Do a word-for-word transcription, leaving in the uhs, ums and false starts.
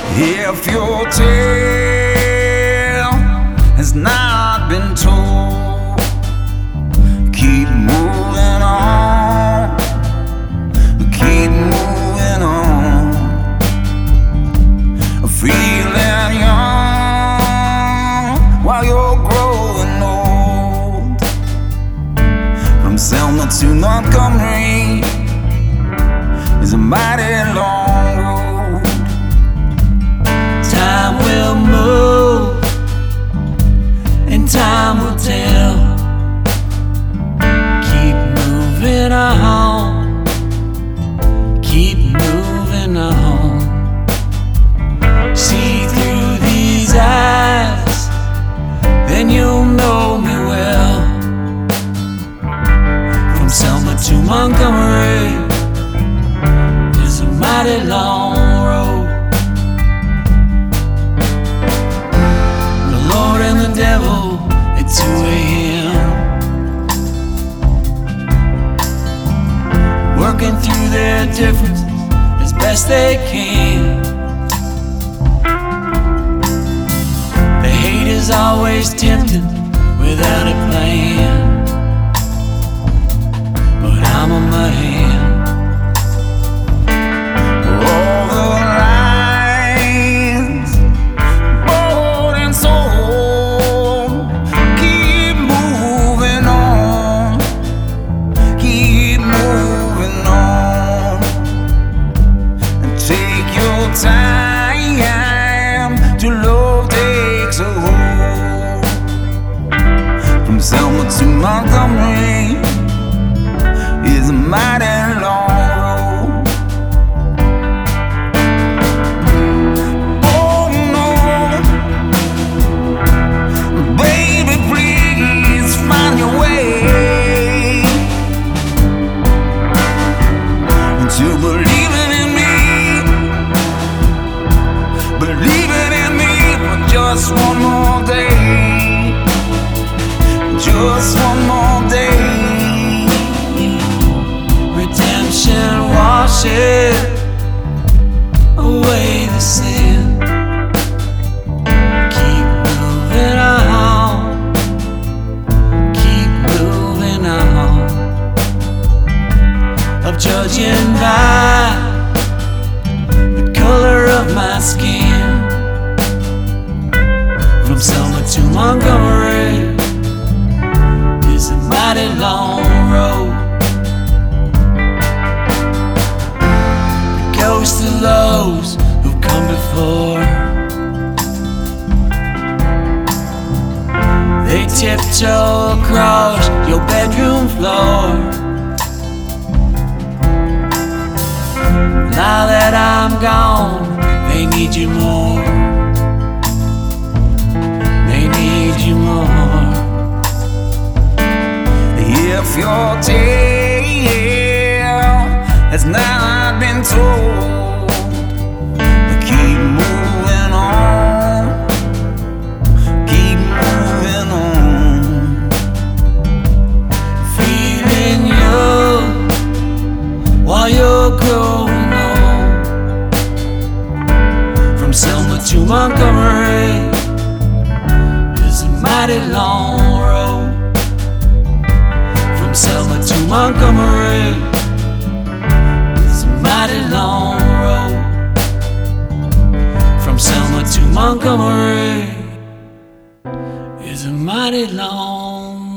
If your tale has not been told, keep moving on, keep moving on. Feeling young while you're growing old. From Selma to Montgomery is a mighty long road. Time will move and time will tell. Keep moving on, keep moving on. See through these eyes, then you'll know me well. From Selma to Montgomery is a mighty long road. The Lord and the devil at two a.m. working through their differences as best they can. Is always tempted without a plan, but I'm a man. All the lines, bought and sold, keep moving on, keep moving on, and take your time to love takes a hold. From Selma to Montgomery is a mighty long road. Oh no, baby, please find your way to believing in me, believing in me for just one more day. Just one more day. Redemption washes away the sin. Keep moving on, keep moving on. Of judging by the color of my skin. From Selma to Montgomery is a mighty long road. It goes to those who've come before. They tiptoe across your bedroom floor. Now that I'm gone, they need you more. They need you more. If your tale has not been told, keep moving on, keep moving on. Feeling young while you're growing old. From Selma to Montgomery is a mighty long road. From Selma to Montgomery is a mighty long road. From Selma to Montgomery is a mighty long